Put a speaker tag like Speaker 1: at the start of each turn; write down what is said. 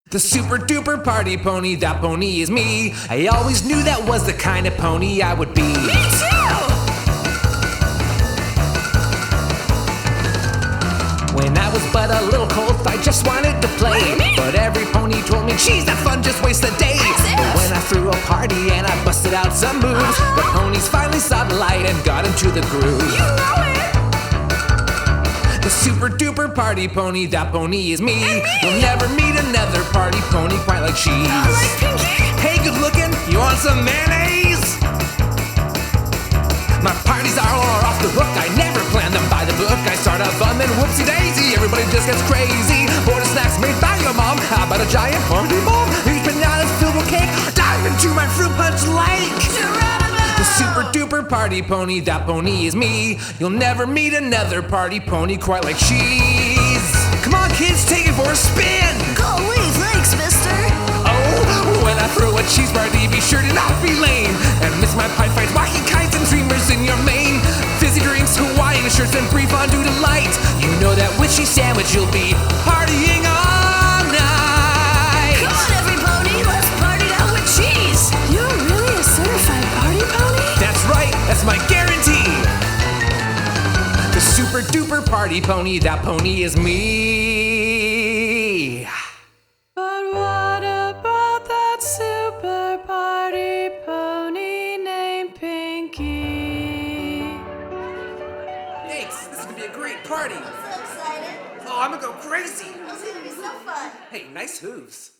Speaker 1: The super duper party pony, that pony is me. I always knew that was the kind of pony I would be.
Speaker 2: Me too!
Speaker 1: When I was but a little colt, I just wanted to play. But every pony told me, geez, that fun just wastes the day. But when I threw a party and I busted out some moves, the ponies finally saw the light and got into the groove.
Speaker 2: You know it!
Speaker 1: The super duper party pony, that pony is me. You'll never meet another party pony quite like she's.
Speaker 2: Like Pinky?
Speaker 1: Hey, good looking, you want some mayonnaise? My parties are all off the hook, I never plan them by the book. I start a fun, then whoopsie daisy, everybody just gets crazy. Order snacks made by your mom, how about a giant party bomb? These bananas filled with cake, dive into my fruit punch lake. The super duper party pony, that pony is me. You'll never meet another party pony quite like she's. Come on kids, take it for a spin.
Speaker 2: Go away, thanks, mister.
Speaker 1: Oh, when I throw a cheese party, be sure to not be lame. And miss my pipe fights, wacky kites and dreamers in your mane. Fizzy drinks, Hawaiian shirts, and free fondue delight. You know that witchy sandwich you'll be partying all night.
Speaker 2: Come on, every pony, let's party now with cheese. You're really a certified party pony?
Speaker 1: That's right, that's my guarantee. The super duper party pony, that pony is me.
Speaker 2: But what about that super party pony named Pinky?
Speaker 1: Thanks, this is gonna be a great party.
Speaker 3: So excited.
Speaker 1: Oh, I'm gonna go crazy.
Speaker 3: This is gonna be so fun.
Speaker 1: Hey, nice hooves.